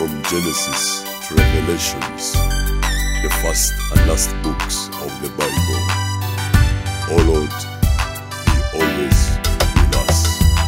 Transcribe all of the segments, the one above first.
From Genesis to Revelations, the first and last books of the Bible. Oh Lord, be always with us.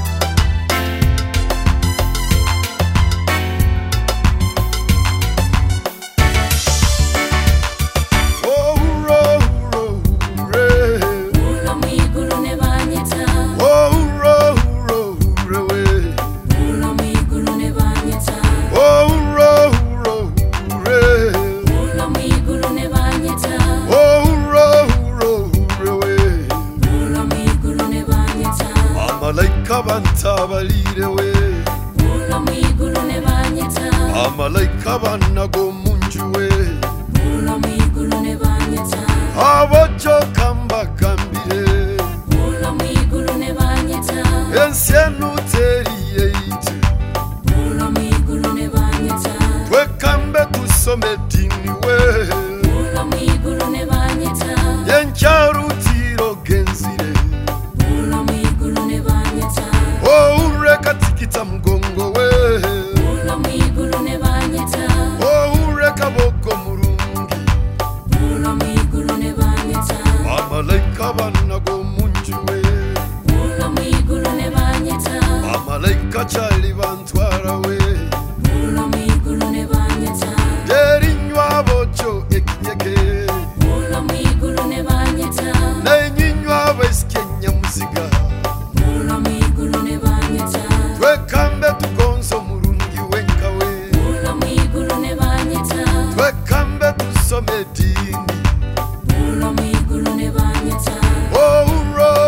Bantabalire we Mulo mwiguru ne banyeta Amalaika banago munju we Mulo mwiguru ne banyeta Abojo kamba kambire Mulo mwiguru ne banyeta Ensienu teriye iti Mulo mwiguru ne banyeta Twekambe tusome dini we Mulo mwiguru ne banyeta Yencharu tiro genzire Mulo mwiguru ne banyeta Ureka tikita mgongo we Mulo mwiguru ne banyeta Ureka boko murungi Mulo mwiguru ne banyeta Amalaika banago munju we Mulo mwiguru ne banyeta Amalaika chali bantwara we Mulo mwiguru ne banyeta Derinywa bocho ekinyeke Mulo mwiguru ne banyeta Nenyinywa beskenya musiga Mulo mwiguru ne banyeta Twekambe tukonso murungi wenkawe Mulo mwiguru ne banyeta Twekambe tusome dini Mulo mwiguru ne banyeta Uro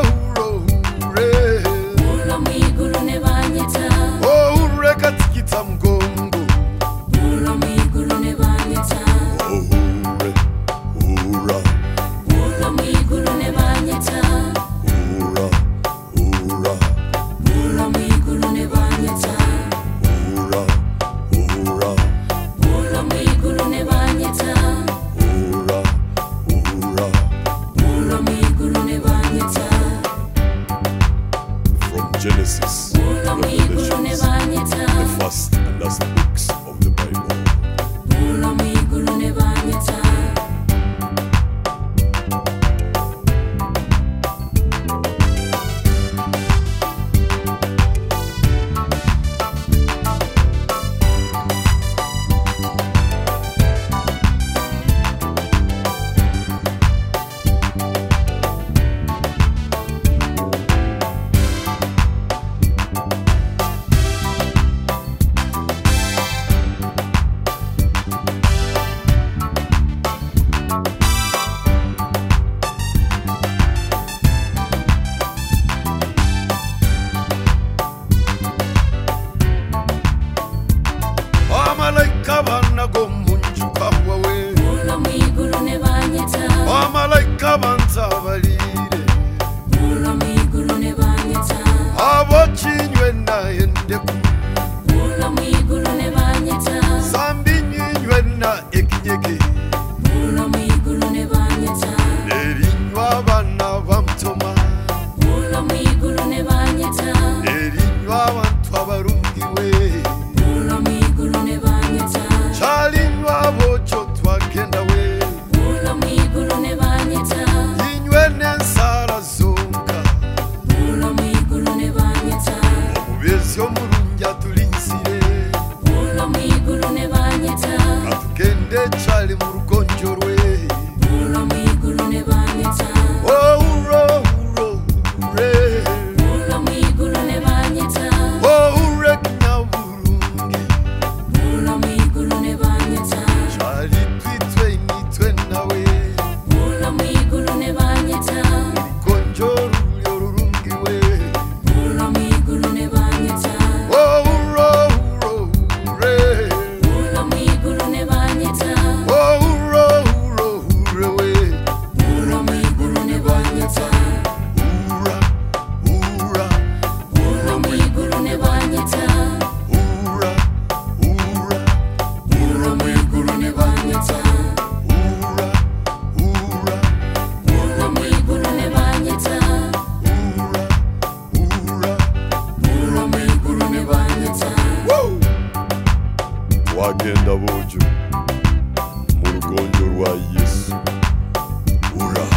Mulo mwiguru ne banyeta Ureka tikita mgongo Mulo mwiguru ne banyeta Ura, Mulo mwiguru ne banyeta ura, ura, Mulo mwiguru ne banyeta ura, ura, Mulo mwiguru ne banyeta ura, ura. Mulo mwiguru ne banyeta From Genesis to Mulo mwiguru ne Revelations, banyeta the first and last books of the Bible. Mulo mwiguru ne banyeta Amalaika banago munju kawa we Mulo mwiguru ne banyeta Amalaika bantabalire Mulo mwiguru ne banyeta Abochinywe na endeku Mulo mwiguru ne banyeta Sambinywe na ekinyeke Mulo mwiguru ne banyeta Erinywa bana bamtoma Mulo mwiguru ne banyeta Erinywa bantu abarungi we Mulo mwiguru ne banyeta Chalinywa bocho twagenda we Mulo mwiguru ne banyeta Inywe nensara zonka Mulo mwiguru ne banyeta Omubezi omurungi atulinsire Mulo mwiguru ne banyeta Katugende chali mu rugonjo rwe Mulo mwiguru ne banyeta Uro Mulo mwiguru ne banyeta Ure kinyaburungi Mulo mwiguru ne banyeta Chali twitwe nitwe nawe Mulo mwiguru ne banyeta Rugonjo rulyo rurungi we Mulo mwiguru ne banyeta Uro Mulo mwiguru ne banyeta Uro bagenda bojo mu rugonjo rwa Yesu. Ura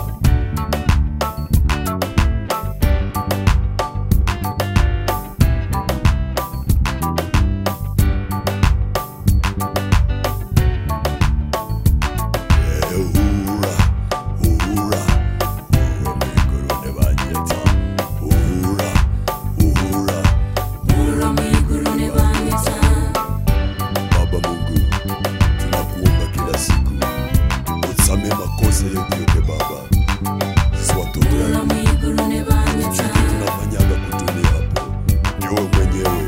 makosa yetu yote Baba, sisi watoto yako tunafanyaga kutumia hapo, ni wewe mwenyewe